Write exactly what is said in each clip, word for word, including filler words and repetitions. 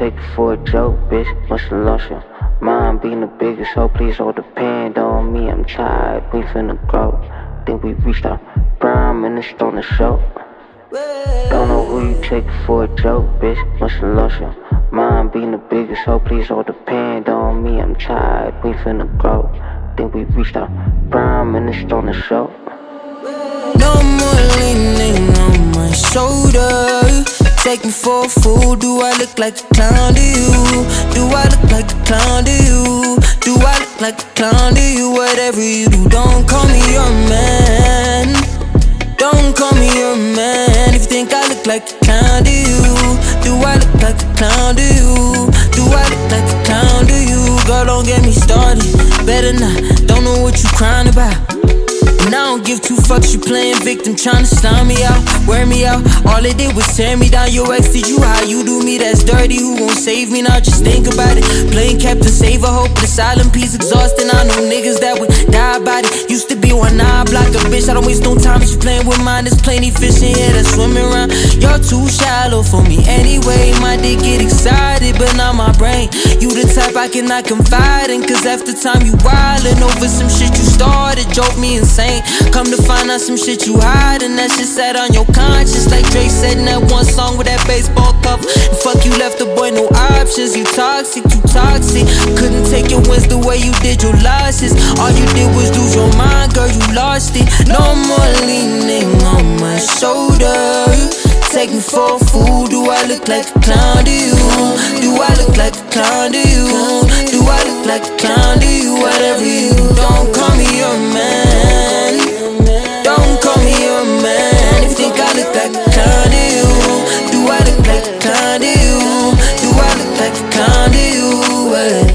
take it for a joke, bitch? Must have lost your mind being the biggest hoe. Please all depend on me. I'm tired, we finna grow. Think we reached our prime and it's on the show. Don't know who you take it for a joke, bitch. Must have lost your mind being the biggest hoe. Please all depend on me. I'm tired, we finna grow. Think we reached our prime and it's on the show. No more leaning on my shoulder. Take me for a fool. Do I look like a clown to you? Do I look like a clown to you? Do I look like a clown to you? Whatever you do, don't call me your man. Don't call me your man. If you think I look like a clown to you, do I look like a clown to you? Do I look like a clown to you? Girl, don't get me started. Better not. Don't know what you crying about. And I don't give two fucks, you playing victim, trying to slime me out, wear me out. All they did was tear me down. Your ex did you how you do me, that's dirty. Who gon' save me now? Just think about it. Playing Captain Save a hope, the silent piece exhausting. I know niggas that would die about it. Used to be one eye block a bitch. I don't waste no time if you playing with mine. There's plenty fish in here that's swimming around. You're too shallow for me anyway. My dick get excited, but not my brain. You the type I cannot confide in, cause after time you wildin' over some shit you started, drove me insane. Come to find out some shit you hide, and that shit sat on your conscience. Like Drake said in that one song with that baseball cup. And fuck you left the boy no options. You toxic, you toxic. Couldn't take your wins the way you did your losses. All you did was lose your mind, girl, you lost it. No more leaning on my shoulder. Take me for a fool. Do I look like a clown to you? Do I look like a clown to you? Do I look like a clown to you? Whatever you do, don't call me your man. Don't call me your man. If you think I look like a clown to you, do I look like a clown to you? Do I look like a clown to you?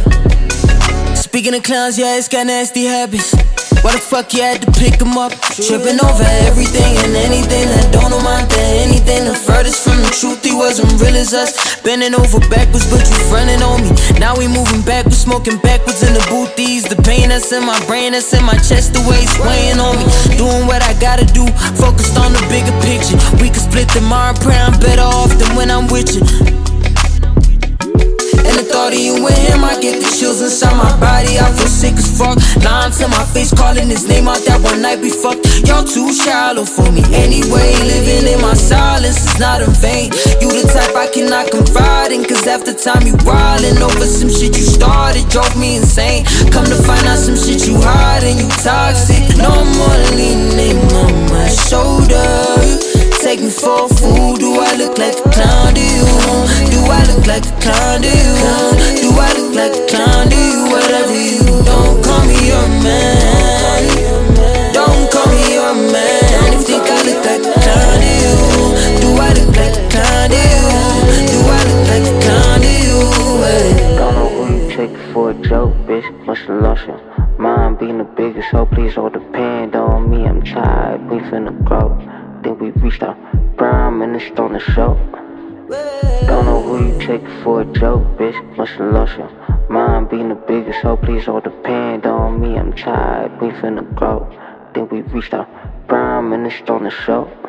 Hey. Speaking of clowns, yeah, it's got nasty habits. Why the fuck you had to pick him up? Tripping over everything and anything that don't amount to anything. The furthest from the truth, he wasn't real as us. Bending over backwards, but you frontin' on me. Now we moving backwards, smoking backwards in the boothies. The pain that's in my brain, that's in my chest, the way it's weighing on me. Doing what I gotta do, focused on the bigger picture. We could split tomorrow, pray I'm better off than when I'm with you. And the thought of you with him, I get the chills inside my body. I feel sick as fuck. Lying to my face, calling his name out that one night we fucked. Y'all too shallow for me anyway. Living in my silence is not in vain. You the type I cannot confide in, cause after time you wildin' over some shit you started, drove me insane. Come to find out some shit you hide and you toxic. No more leaning on my shoulder. Take me for a fool. Do I look like a clown to you? Do I look like a clown to you? Do I look like a clown to you? Whatever you do, don't call me your man. Don't call me your man. If you think I look like a clown to you, do I look like a clown to you? Do I look like a clown to you? Hey. Don't know who you take it for a joke, bitch. Must have lost your mind being the biggest hoe. Please all depend on me. I'm tired, we finna grow. Think we reached our prime and it's on the show. Don't know who you take it for a joke, bitch. Must have lost your mind being the biggest hoe. Please all depend on me. I'm tired, we finna grow. Think we reached our prime and it's on the show.